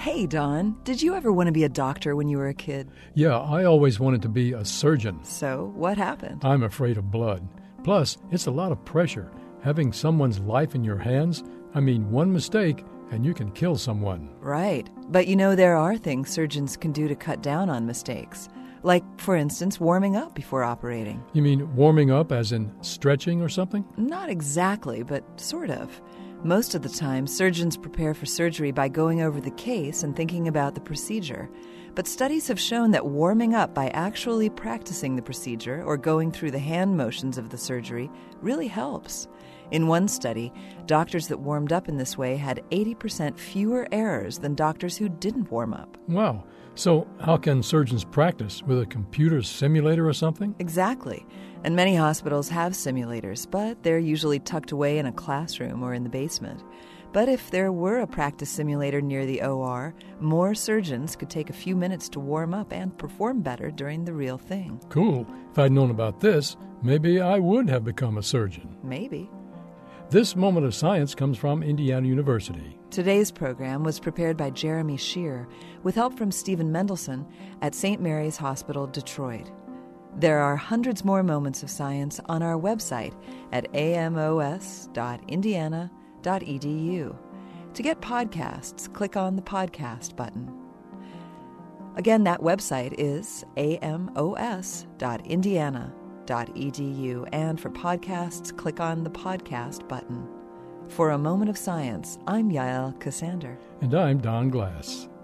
Hey, Don, did you ever want to be a doctor when you were a kid? Yeah, I always wanted to be a surgeon. So, what happened? I'm afraid of blood. Plus, it's a lot of pressure. Having someone's life in your hands, one mistake and you can kill someone. Right. But there are things surgeons can do to cut down on mistakes. Like, for instance, warming up before operating. You mean warming up as in stretching or something? Not exactly, but sort of. Most of the time, surgeons prepare for surgery by going over the case and thinking about the procedure. But studies have shown that warming up by actually practicing the procedure or going through the hand motions of the surgery really helps. In one study, doctors that warmed up in this way had 80% fewer errors than doctors who didn't warm up. Wow. So how can surgeons practice? With a computer simulator or something? Exactly. And many hospitals have simulators, but they're usually tucked away in a classroom or in the basement. But if there were a practice simulator near the OR, more surgeons could take a few minutes to warm up and perform better during the real thing. Cool. If I'd known about this, maybe I would have become a surgeon. Maybe. This Moment of Science comes from Indiana University. Today's program was prepared by Jeremy Shear with help from Stephen Mendelson at St. Mary's Hospital, Detroit. There are hundreds more moments of science on our website at amos.indiana.edu. To get podcasts, click on the podcast button. Again, that website is amos.indiana.edu, and for podcasts, click on the podcast button. For A Moment of Science, I'm Yael Cassander. And I'm Don Glass.